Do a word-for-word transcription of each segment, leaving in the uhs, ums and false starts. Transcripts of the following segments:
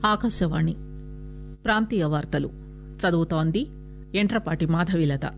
ఆకాశవాణి ప్రాంతీయ వార్తలు చదువుతోంది ఎంట్రపాటి మాధవీలత.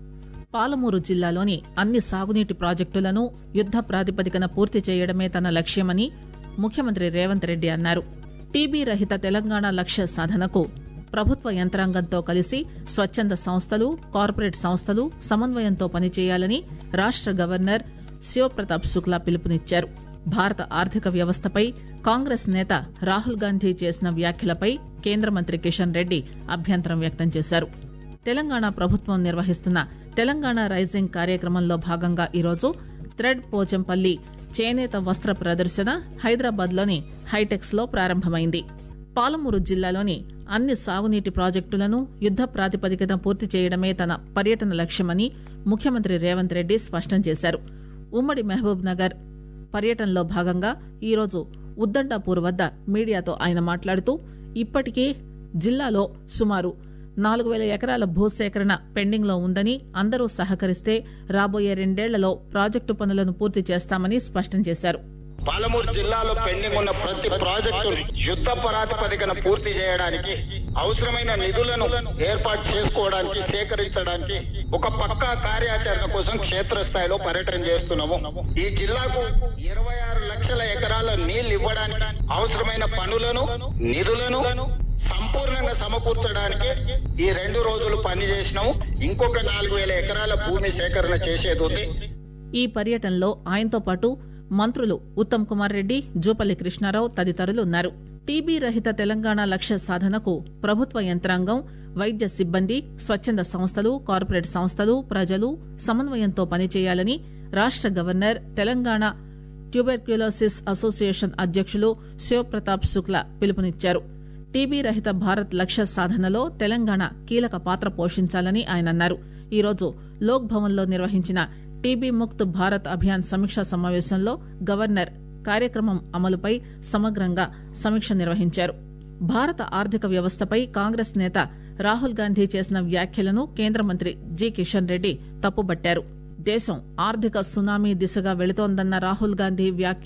పాలమూరు జిల్లాలోని అన్ని సాగునీటి ప్రాజెక్టులను యుద్ద ప్రాతిపదికన పూర్తి చేయడమే తన లక్ష్యమని ముఖ్యమంత్రి రేవంత్ రెడ్డి అన్నారు. టీబీ రహిత తెలంగాణ లక్ష్య సాధనకు ప్రభుత్వ యంత్రాంగంతో కలిసి స్వచ్చంద సంస్థలు, కార్పొరేట్ సంస్థలు సమన్వయంతో పనిచేయాలని రాష్ట గవర్నర్ శివప్రతాప్ శుక్లా పిలుపునిచ్చారు. భారత ఆర్థిక వ్యవస్థపై కాంగ్రెస్ నేత రాహుల్ గాంధీ చేసిన వ్యాఖ్యలపై కేంద్ర మంత్రి కిషన్ రెడ్డి అభ్యంతరం వ్యక్తం చేశారు. తెలంగాణ ప్రభుత్వం నిర్వహిస్తున్న తెలంగాణ రైజింగ్ కార్యక్రమంలో భాగంగా ఈరోజు థ్రెడ్ పోచంపల్లి చేనేత వస్త్ర ప్రదర్శన హైదరాబాద్ లోని హైటెక్స్ లో ప్రారంభమైంది. పాలమూరు జిల్లాలోని అన్ని సాగునీటి ప్రాజెక్టులను యుద్ద ప్రాతిపదికన పూర్తి చేయడమే తన పర్యటన లక్ష్యమని ముఖ్యమంత్రి రేవంత్ రెడ్డి స్పష్టం చేశారు. ఉమ్మడి మహబూబ్ నగర్ పర్యటనలో భాగంగా ఈరోజు ఉద్దండాపూర్ వద్ద మీడియాతో ఆయన మాట్లాడుతూ ఇప్పటికే జిల్లాలో సుమారు నాలుగు పేల ఎకరాల భూసేకరణ పెండింగ్ లో ఉందని, అందరూ సహకరిస్తే రాబోయే రెండేళ్లలో ప్రాజెక్టు పనులను పూర్తి చేస్తామని స్పష్టం చేశారు. పాలమూరు జిల్లాలో పెండింగ్ ఉన్న ప్రతి ప్రాజెక్టు యుద్ధ ప్రాతిపదికన పూర్తి చేయడానికి అవసరమైన నిధులను ఏర్పాటు చేసుకోవడానికి, సేకరించడానికి ఒక పక్కా కార్యాచరణ కోసం క్షేత్రస్థాయిలో పర్యటన చేస్తున్నాము. ఈ జిల్లాకు ఇరవై ఆరు లక్షల ఎకరాల నీళ్లు ఇవ్వడానికి అవసరమైన పనులను, నిధులను సంపూర్ణంగా సమకూర్చడానికి ఈ రెండు రోజులు పనిచేసినాము. ఇంకొక నాలుగు వేల ఎకరాల భూమి సేకరణ చేసేది ఉంది. ఈ పర్యటనలో ఆయనతో పాటు మంత్రులు ఉత్తమ్ కుమార్ రెడ్డి, జూపల్లి కృష్ణారావు తదితరులు ఉన్నారు. టీబీ రహిత తెలంగాణ లక్ష్య సాధనకు ప్రభుత్వ యంత్రాంగం, వైద్య సిబ్బంది, స్వచ్చంద సంస్థలు, కార్పొరేట్ సంస్థలు, ప్రజలు సమన్వయంతో పనిచేయాలని రాష్ట గవర్నర్, తెలంగాణ ట్యూబెర్క్యులోసిస్ అసోసియేషన్ అధ్యకులు శివప్రతాప్ శుక్లా పిలుపునిచ్చారు. టీబీ రహిత భారత్ లక్ష్య సాధనలో తెలంగాణ కీలక పాత్ర పోషించాలని ఆయన అన్నారు. ఈరోజు లోక్ భవన్ లో నిర్వహించిన టీబీ ముక్త్ భారత్ అభియాన్ సమీక్షా సమావేశంలో గవర్నర్ కార్యక్రమం అమలుపై సమగ్రంగా సమీక్ష నిర్వహించారు. భారత ఆర్థిక వ్యవస్థపై కాంగ్రెస్ నేత రాహుల్ గాంధీ చేసిన వ్యాఖ్యలను కేంద్ర మంత్రి జి కిషన్ రెడ్డి తప్పుబట్టారు. దేశం ఆర్థిక సునామీ దిశగా వెళుతోందన్న రాహుల్ గాంధీ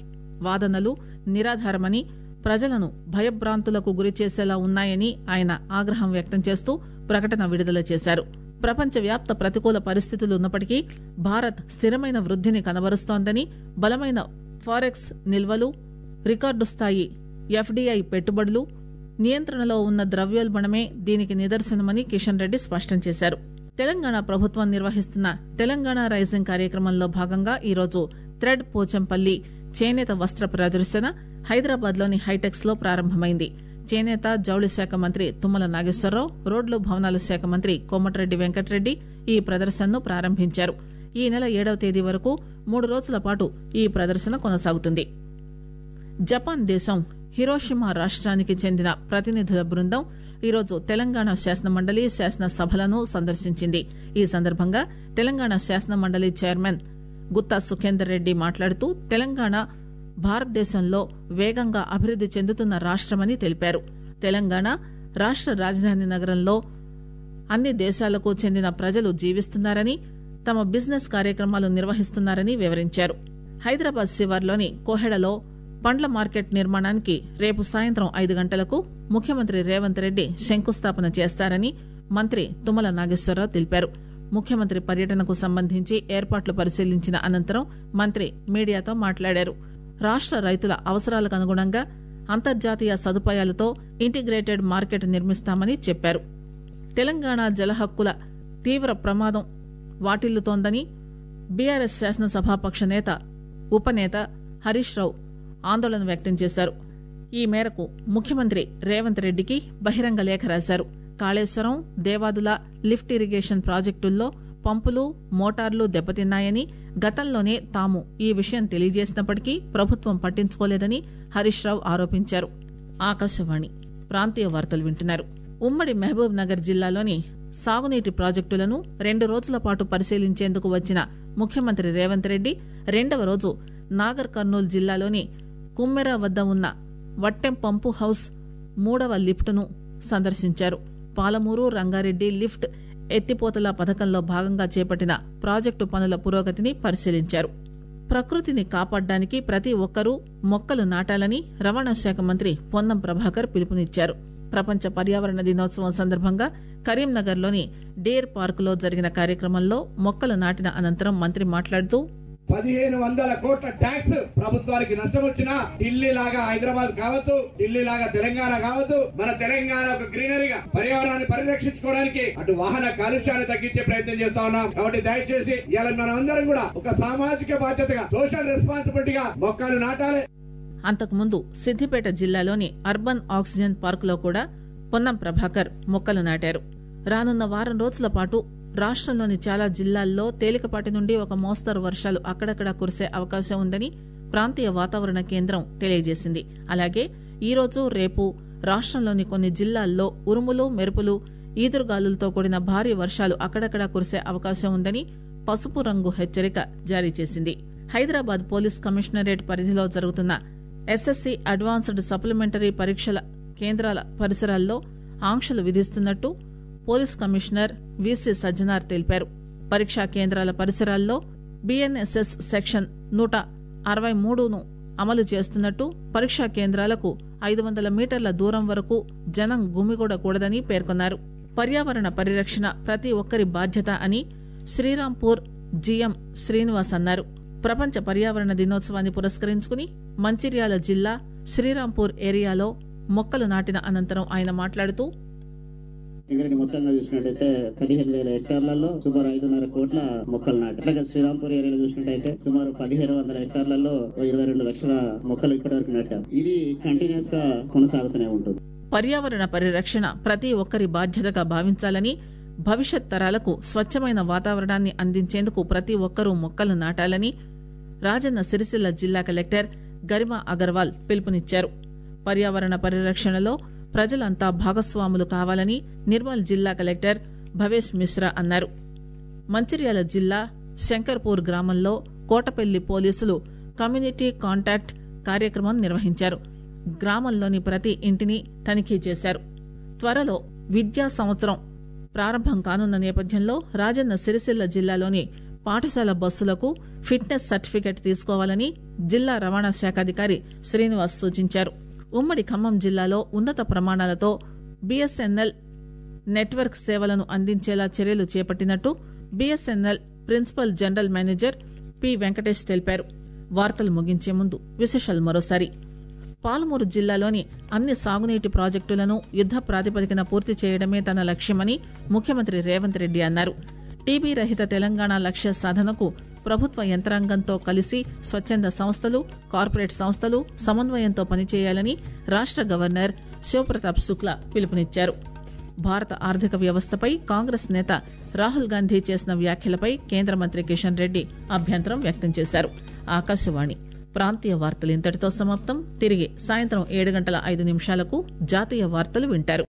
వాదనలు నిరాధారమని, ప్రజలను భయభ్రాంతులకు గురిచేసేలా ఉన్నాయని ఆయన ఆగ్రహం వ్యక్తం చేస్తూ ప్రకటన విడుదల చేశారు. ప్రపంచవ్యాప్త ప్రతికూల పరిస్థితులున్నప్పటికీ భారత్ స్థిరమైన వృద్దిని కనబరుస్తోందని, బలమైన ఫారెక్స్ నిల్వలు, రికార్డు స్థాయి ఎఫ్డీఐ పెట్టుబడులు, నియంత్రణలో ఉన్న ద్రవ్యోల్బణమే దీనికి నిదర్శనమని కిషన్ రెడ్డి స్పష్టం చేశారు. తెలంగాణ ప్రభుత్వం నిర్వహిస్తున్న తెలంగాణ రైజింగ్ కార్యక్రమంలో భాగంగా ఈరోజు థ్రెడ్ పోచంపల్లి చేనేత వస్త్ర ప్రదర్శన హైదరాబాద్ లోని హైటెక్స్ లో ప్రారంభమైంది. చేనేత, జౌళి శాఖ మంత్రి తుమ్మల నాగేశ్వరరావు, రోడ్లు భవనాల శాఖ మంత్రి కోమటిరెడ్డి వెంకటరెడ్డి ఈ ప్రదర్శనను ప్రారంభించారు. ఈ నెల ఏడవ తేదీ వరకు మూడు రోజుల పాటు ఈ ప్రదర్శన కొనసాగుతుంది. జపాన్ దేశం హిరోషిమా రాష్ట్రానికి చెందిన ప్రతినిధుల బృందం ఈరోజు తెలంగాణ శాసనమండలి, శాసనసభలను సందర్శించింది. ఈ సందర్భంగా తెలంగాణ శాసనమండలి చైర్మన్ గుత్తా సుఖేందర్ రెడ్డి మాట్లాడుతూ తెలంగాణ భారతదేశంలో వేగంగా అభివృద్ది చెందుతున్న రాష్టమని తెలిపారు. తెలంగాణ రాష్ట రాజధాని నగరంలో అన్ని దేశాలకు చెందిన ప్రజలు జీవిస్తున్నారని, తమ బిజినెస్ కార్యక్రమాలు నిర్వహిస్తున్నారని వివరించారు. హైదరాబాద్ శివార్లోని కోహెడలో పండ్ల మార్కెట్ నిర్మాణానికి రేపు సాయంత్రం ఐదు గంటలకు ముఖ్యమంత్రి రేవంత్ రెడ్డి శంకుస్థాపన చేస్తారని మంత్రి తుమ్మల నాగేశ్వరరావు తెలిపారు. ముఖ్యమంత్రి పర్యటనకు సంబంధించి ఏర్పాట్లు పరిశీలించిన అనంతరం మంత్రి మీడియాతో మాట్లాడారు. రాష్ట రైతుల అవసరాలకు అనుగుణంగా అంతర్జాతీయ సదుపాయాలతో ఇంటిగ్రేటెడ్ మార్కెట్ నిర్మిస్తామని చెప్పారు. తెలంగాణ జల హక్కుల తీవ్ర ప్రమాదం వాటిల్లుతోందని బీఆర్ఎస్ శాసనసభాపక్ష నేత, ఉపనేత హరీష్ రావు ఆందోళన వ్యక్తం చేశారు. ఈ మేరకు ముఖ్యమంత్రి రేవంత్ రెడ్డికి బహిరంగ లేఖ రాశారు. కాళేశ్వరం, దేవాదుల లిఫ్ట్ ఇరిగేషన్ ప్రాజెక్టుల్లో పంపులు, మోటార్లు దెబ్బతిన్నాయని, గతంలోనే తాము ఈ విషయం తెలియజేసినప్పటికీ ప్రభుత్వం పట్టించుకోలేదని హరీష్ రావు ఆరోపించారు. ఆకాశవాణి ప్రాంతీయ వార్తలు వింటున్నారు. ఉమ్మడి మహబూబ్ నగర్ జిల్లాలోని సాగునీటి ప్రాజెక్టులను రెండు రోజుల పాటు పరిశీలించేందుకు వచ్చిన ముఖ్యమంత్రి రేవంత్ రెడ్డి రెండవ రోజు నాగర్ కర్నూలు జిల్లాలోని కుమ్మెర వద్ద ఉన్న వట్టెం పంపు హౌస్ మూడవ లిఫ్టును సందర్శించారు. పాలమూరు, రంగారెడ్డి లిఫ్ట్ ఎత్తిపోతల పథకంలో భాగంగా చేపట్టిన ప్రాజెక్టు పనుల పురోగతిని పరిశీలించారు. ప్రకృతిని కాపాడడానికి ప్రతి ఒక్కరూ మొక్కలు నాటాలని రవాణా శాఖ మంత్రి పొన్నం ప్రభాకర్ పిలుపునిచ్చారు. ప్రపంచ పర్యావరణ దినోత్సవం సందర్భంగా కరీంనగర్లోని డేర్ పార్కులో జరిగిన కార్యక్రమంలో మొక్కలు నాటిన అనంతరం మంత్రి మాట్లాడుతూ పదిహేను వందల కోట్ల ట్యాక్స్ ప్రభుత్వానికి నష్టం వచ్చినా ఢిల్లీ లాగా హైదరాబాద్ కావద్దు, ఢిల్లీ లాగా తెలంగాణ కావద్దు. మన తెలంగాణ ఒక గ్రీనరీగా పర్యావరణాన్ని పరిరక్షించుకోవడానికి అటు వాహన కాలుష్యాన్ని తగ్గించే ప్రయత్నం చేస్తా ఉన్నాం. కాబట్టి దయచేసి ఇవాళ మనం అందరం కూడా ఒక సామాజిక బాధ్యతగా, సోషల్ రెస్పాన్సిబిలిటీగా మొక్కలు నాటాలి. అంతకుముందు సిద్దిపేట జిల్లాలోని అర్బన్ ఆక్సిజన్ పార్కులో కూడా పొన్నం ప్రభాకర్ మొక్కలు నాటారు. రానున్న వారం రోజుల పాటు రాష్టంలోని చాలా జిల్లాల్లో తేలికపాటి నుండి ఒక మోస్తరు వర్షాలు అక్కడక్కడా కురిసే అవకాశం ఉందని ప్రాంతీయ వాతావరణ కేంద్రం తెలియజేసింది. అలాగే ఈరోజు రేపు రాష్టంలోని కొన్ని జిల్లాల్లో ఉరుములు, మెరుపులు, ఈదురుగాలులతో కూడిన భారీ వర్షాలు అక్కడక్కడా కురిసే అవకాశం ఉందని పసుపు రంగు హెచ్చరిక జారీ చేసింది. హైదరాబాద్ పోలీస్ కమిషనరేట్ పరిధిలో జరుగుతున్న ఎస్ఎస్సీ అడ్వాన్స్డ్ సప్లిమెంటరీ పరీక్షల కేంద్రాల పరిసరాల్లో ఆంక్షలు విధిస్తున్నట్టు పోలీస్ కమిషనర్ వీసీ సజ్జనార్ తెలిపారు. పరీక్షా కేంద్రాల పరిసరాల్లో బీఎన్ఎస్ఎస్ సెక్షన్ నూట అరవై మూడును అమలు చేస్తున్నట్టు, పరీక్షా కేంద్రాలకు ఐదు వందల మీటర్ల దూరం వరకు జనం గుమిగూడకూడదని పేర్కొన్నారు. పర్యావరణ పరిరక్షణ ప్రతి ఒక్కరి బాధ్యత అని శ్రీరాంపూర్ జీఎం శ్రీనివాస్ అన్నారు. ప్రపంచ పర్యావరణ దినోత్సవాన్ని పురస్కరించుకుని మంచిర్యాల జిల్లా శ్రీరాంపూర్ ఏరియాలో మొక్కలు నాటిన అనంతరం ఆయన మాట్లాడుతూ సింగరేణి మొత్తంగా చూసినట్టయితే పదిహేను వేల హెక్టార్లలో సుమారు ఐదున్నర కోట్ల మొక్కలు నాటారు. అలాగే శ్రీరాంపూర్ ఏరియాలో చూసినట్టయితే సుమారు పదిహేను వందల హెక్టార్లలో ఇరవై రెండు లక్షల మొక్కలు ఇప్పటి వరకు నాటాం. ఇది కంటిన్యూస్ గా కొనసాగుతూనే ఉంటుంది. పర్యావరణ పరిరక్షణ ప్రతి ఒక్కరి బాధ్యతగా భావించాలని, భవిష్యత్ తరాలకు స్వచ్ఛమైన వాతావరణాన్ని అందించేందుకు ప్రతి ఒక్కరూ మొక్కలు నాటాలని రాజన్న సిరిసిల్ల జిల్లా కలెక్టర్ గరిమా అగర్వాల్ పిలుపునిచ్చారు. పర్యావరణ పరిరక్షణలో ప్రజలంతా భాగస్వాములు కావాలని నిర్మల్ జిల్లా కలెక్టర్ భవేష్ మిశ్రా అన్నారు. మంచిర్యాల జిల్లా శంకర్పూర్ గ్రామంలో కోటపల్లి పోలీసులు కమ్యూనిటీ కాంటాక్ట్ కార్యక్రమం నిర్వహించారు. గ్రామంలోని ప్రతి ఇంటిని తనిఖీ చేశారు. త్వరలో విద్యా సంవత్సరం ప్రారంభం కానున్న నేపథ్యంలో రాజన్న సిరిసిల్ల జిల్లాలోని పాఠశాల బస్సులకు ఫిట్నెస్ సర్టిఫికెట్ తీసుకోవాలని జిల్లా రవాణా శాఖ అధికారి శ్రీనివాస్ సూచించారు. ఉమ్మడి ఖమ్మం జిల్లాలో ఉన్నత ప్రమాణాలతో బీఎస్ఎన్ఎల్ నెట్వర్క్ సేవలను అందించేలా చర్యలు చేపట్టినట్టు BSNL principal general manager P Venkatesh తెలిపారు. వార్తలు ముగించే ముందు విశేషాలు మరోసారి. పాలమూరు జిల్లాలోని అన్ని సాగునీటి ప్రాజెక్టులను యుద్ద ప్రాతిపదికన పూర్తి చేయడమే తన లక్ష్యమని ముఖ్యమంత్రి రేవంత్ రెడ్డి అన్నారు. టీబీ రహిత తెలంగాణ లక్ష్య సాధనకు ప్రభుత్వ యంత్రాంగంతో కలిసి స్వచ్ఛంద సంస్థలు, కార్పొరేట్ సంస్థలు సమన్వయంతో పనిచేయాలని రాష్ట గవర్నర్ శివప్రతాప్ శుక్లా పిలుపునిచ్చారు. భారత ఆర్థిక వ్యవస్థపై కాంగ్రెస్ నేత రాహుల్ గాంధీ చేసిన వ్యాఖ్యలపై కేంద్ర మంత్రి కిషన్ రెడ్డి అభ్యంతరం వ్యక్తం చేశారు. ఆకాశవాణి ప్రాంతీయ వార్తలు ఇంతటితో సమాప్తం. తిరిగి సాయంత్రం ఏడు గంటల ఐదు నిమిషాలకు జాతీయ వార్తలు వింటారు.